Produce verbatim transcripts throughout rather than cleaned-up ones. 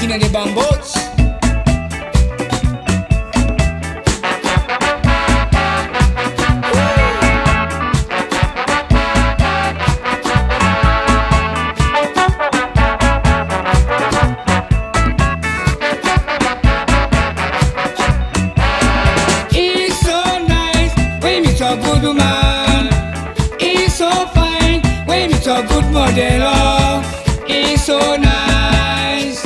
in the bamboos. It's so nice when you talk good woman. It's so fine when you talk good model. Oh, it's so nice.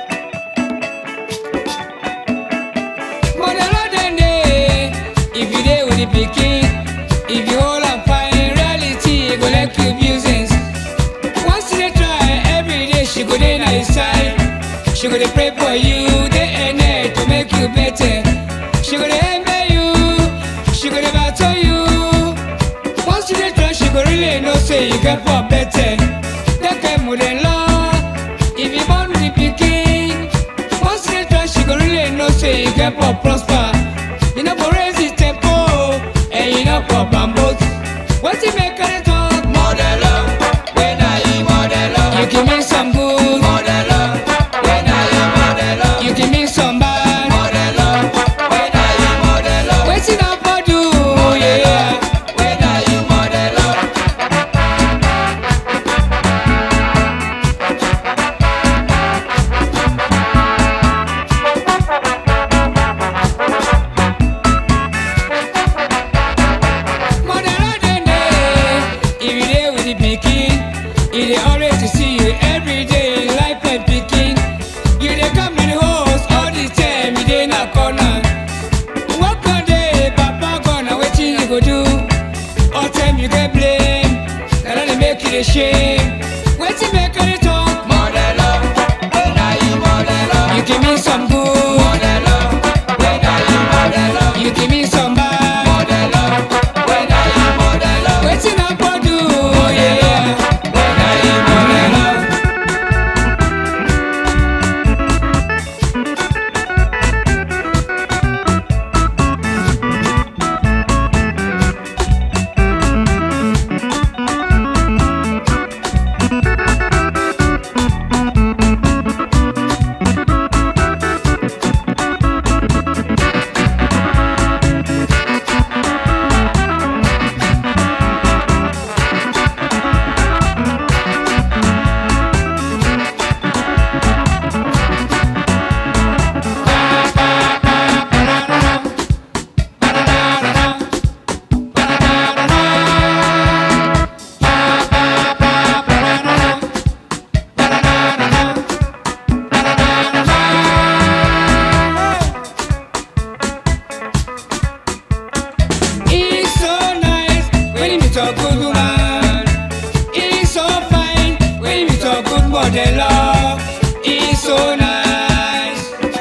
Model of the day, if you dey with the pikin, if you hold am fine, reality go let you business. Once you dey try, every day she go dey na your side. She go dey pray for you day and night to make you better. She go dey envy you, she go dey battle you. Once you dey try, she go really know say you get for better. That kind model law, if you born with the pikin, once you dey try, she go really know say you get for prosper. You know for raise the tempo, and you know for bamboo. What you make her talk? Model love, when I you model love. You give me some good model love, when I you model love. You give me some bad model love, when I you model love. Waiting up for do, yeah, when I you model love. Model of the day, if you dey with the pikin, you dey always to see you every day. Life and pikin, you dey come in the house all the time. You dey na corner. What one day, Papa gone, wetin you go do? All time you get blame, na that dey make you dey shame. Wetin make her talk? Model love, when I you model love. You give me some good model love, when I you model love. You give me some bad model love, when I you model love. Wetin I for do? Yeah, when I you model love. It's so nice when you meet a good woman. It's so fine when you meet a good model. Oh, it's so nice.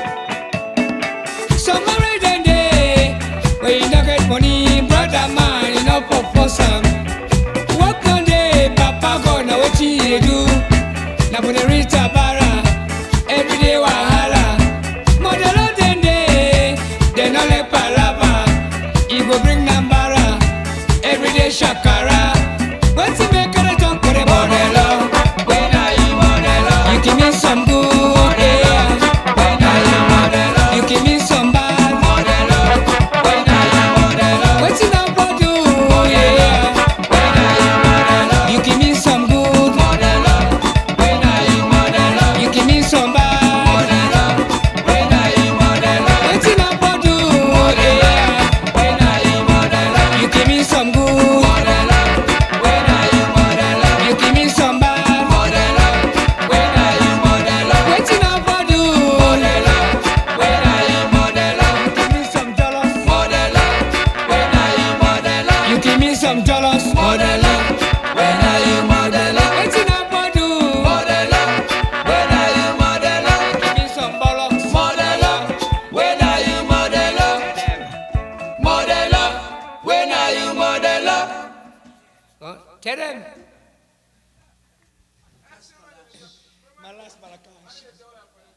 Some married them day when you don't get money, brother man, you know for force am. Work one day, Papa God, now what you dey do? Now for the Rita Bara, every day wahala. Model of them day, they no like palava. He go bring Nambara, everyday shakara. What's he make her talk for the model of? When I you model of. You give me some good, yeah. When I you model of. You give me some bad model of. When I you model of. What's he not for do, yeah. When I you model of. You give me some good model of. When I you model of. You give me some bad model of. When I you model of. What's he not for do, yeah. When I you model of. You give me some good model of. When I you model of. You give me some bad model of. When I you model of. What's he not for do, model of. When I you model of. Give me some dollars model of. When I you model of. You give me some dollars model of. When I you model of. What's he not for do, model of. When I you model of. Give me some bollocks model of. When I you model of. Model of. When I you model of. Oh, tell them. My last Marrakesh.